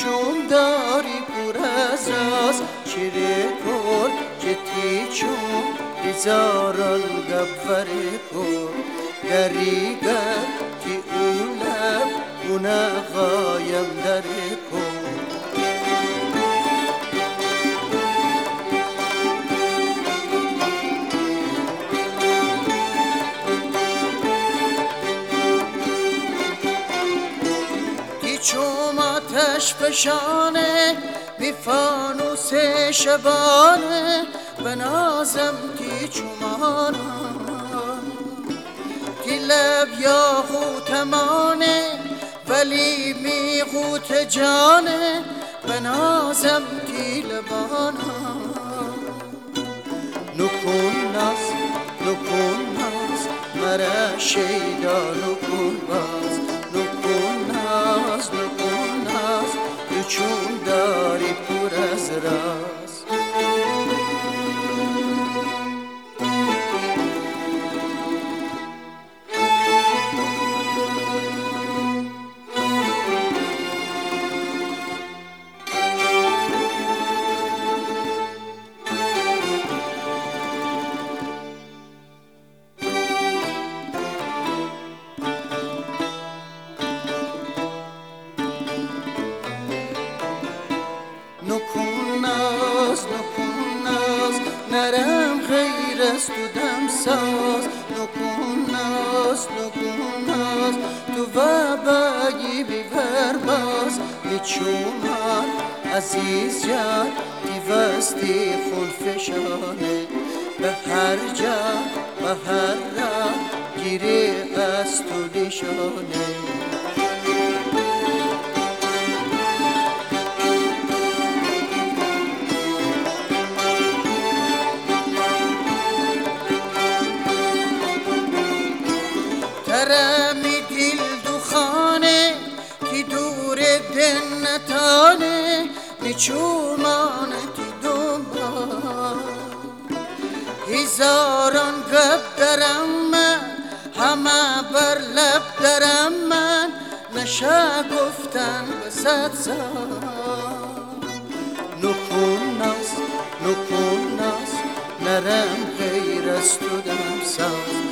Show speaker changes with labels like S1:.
S1: چون داری پر از راز چیره کن جتی چون هزاران گبره کن دریگر تی اولم اونا غایم دره کن چوم آتش فشانه بی فانوس شبانه بنازم تی چومانا تی لب یا غوتمانه ولی می غوت جانه بنازم تی لبانا نکن ناز مرا شیدا نکن باز نکن ناز تو چون داری پر از راز نکن ناز نرم غیر از تو دم ساز نکن ناز تو وابایی بیور باز میچومان عزیز جان دیوستی خون فشانه به هر جا به هر راه گیری از تو نشانه ترمی دل دخانه کی دور دن نتانه میچومانه تی دنبال هزاران گپ درم من همه بر لب درم من نشه گفتن به صد سال نکن ناز نرم غیر از تو دم ساز